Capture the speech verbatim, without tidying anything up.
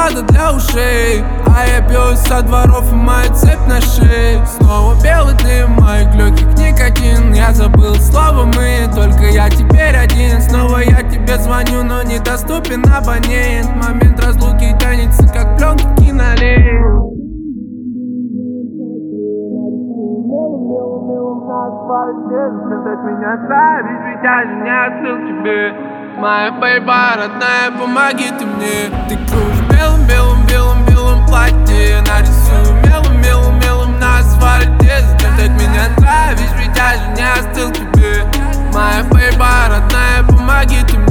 вода для ушей, а я пью со дворов и мою цепь на шее. Снова белый дым моих легких никотин. Я забыл слово мы, только я теперь один. Снова я тебе звоню, но недоступен абонент. Момент разлуки тянется, как пленка кинолент. От меня травишь, ведь я же не остыл тебе. Моя бейба родная, помоги ты мне. Ты кружишь белым-белым-белым-белым платье. Нарисую мелом-мелом-мелом на асфальте. Зачем ты от меня травишь, ведь я же не остыл тебе. Моя бейба родная, помоги ты мне.